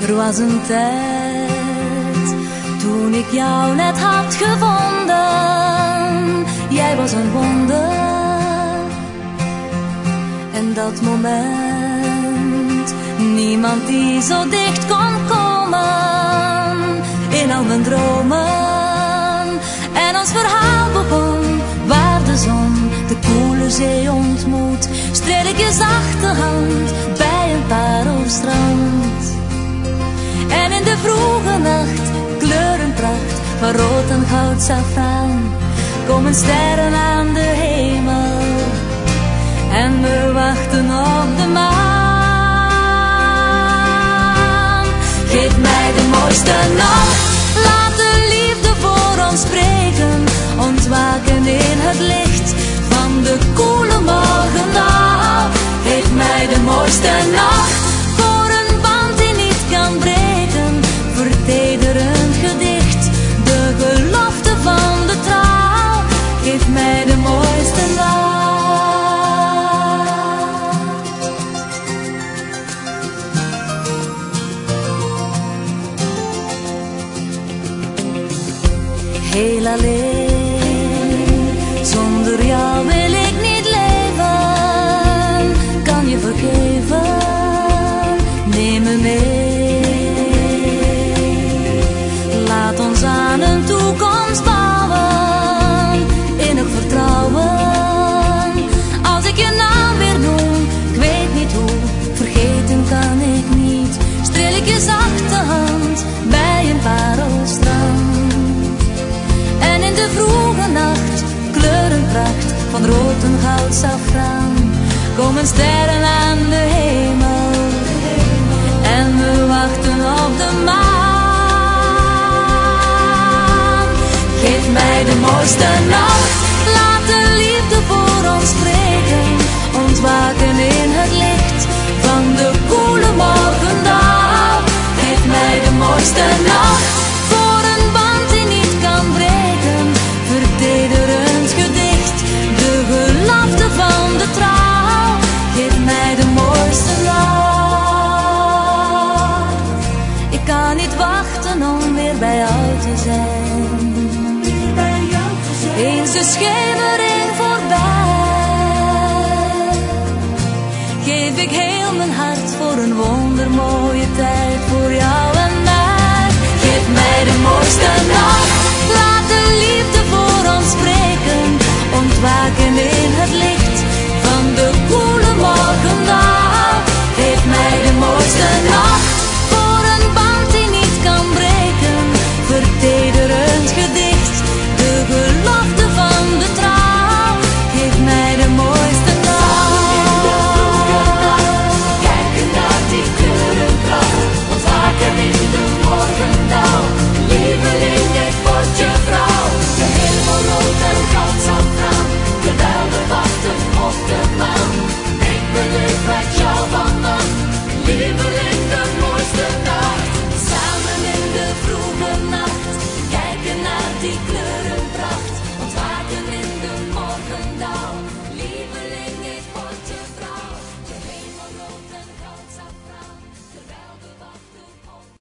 Er was een tijd toen ik jou net had gevonden. Jij was een wonder. En dat moment, niemand die zo dicht kon komen. In al mijn dromen. En ons verhaal begon waar de zon de koele zee ontmoet. Streel ik je zachte hand bij een parelstrand. En in de vroege nacht, kleurenpracht van rood en goud saffraan, komen sterren aan de hemel en we wachten op de maan. Geef mij de mooiste nacht, laat de liefde voor ons spreken, ontwaken in het licht van de koele morgendag. Geef mij de mooiste nacht, voor een band die niet kan breken, vertederend gedicht, de gelofte van de trouw. Geef mij de mooiste nacht. Heel alleen, zonder jou wil ik niet leven. Kan je vergeven, neem me mee. Laat ons aan een toekomst bouwen, innig vertrouwen. Als ik je naam weer noem, ik weet niet hoe, vergeten kan ik niet. Streel ik je zachte hand bij een parelstrand. En in de vroege nacht, kleurenpracht van rood en goud saffraan, komen sterren aan de hemel en we wachten op de maan. Geef mij de mooiste nacht, laat de liefde voor ons spreken, ontwaken in het licht van de koele morgendag. Geef mij de mooiste nacht, voor een band die niet kan breken, vertederend gedicht, de gelofte van de trouw. Geef mij de mooiste nacht. Ik kan niet wachten om weer bij jou te zijn. Eens de schemering voorbij, geef ik heel mijn hart voor een wondermooie tijd voor jou en mij. Geef mij de mooiste nacht.